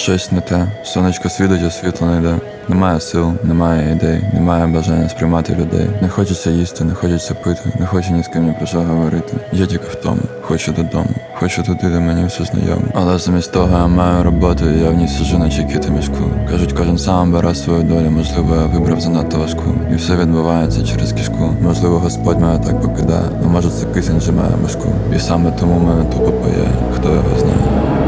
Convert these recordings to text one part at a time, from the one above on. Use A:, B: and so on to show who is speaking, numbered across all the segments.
A: щось не те. Сонечко світить, а світло не йде. Немає сил, немає ідей, немає бажання сприймати людей. Не хочеться їсти, не хочеться пити, не хочу ні з ким ні про що говорити. Я тільки вдома, хочу додому, хочу туди, де мені все знайомо. Але замість того я маю роботу, і я в ній сиджу, наче кіт у мішку. Кажуть, кожен сам бере свою долю, можливо, я вибрав занадто важку. І все відбувається через кишку. Можливо, Господь мене так покидає, а може це кисень зжимає башку. І саме тому мене тупо пає, хто його знає.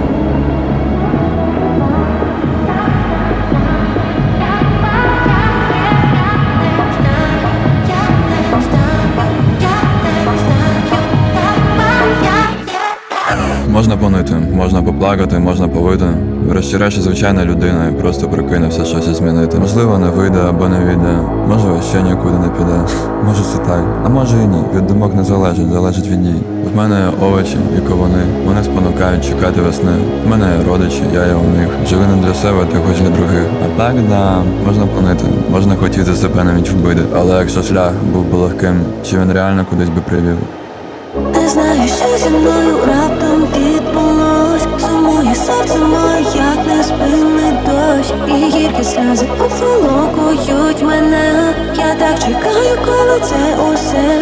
A: Можна понити, можна поплакати, можна повити. Врешті-решт, звичайна людина і просто прокинувся щось змінити. Можливо, не вийде або не вийде. Може, ще нікуди не піде. Може це так, а може і ні. Від думок не залежить, залежить від дій. В мене є овочі і ковуни. Вони спонукають чекати весни. В мене є родичі, я є у них. Живи не для себе, ти хоч для других. А так, да, можна понити. Можна хотіти себе навіть вбити. Але якщо шлях був би легким, чи він реально кудись би привів?
B: Не знаю, що зі мною раптом відбулось. Сумує серце моє, як неспинний дощ. І гіркі сльози обволокують мене. Я так чекаю, коли це усе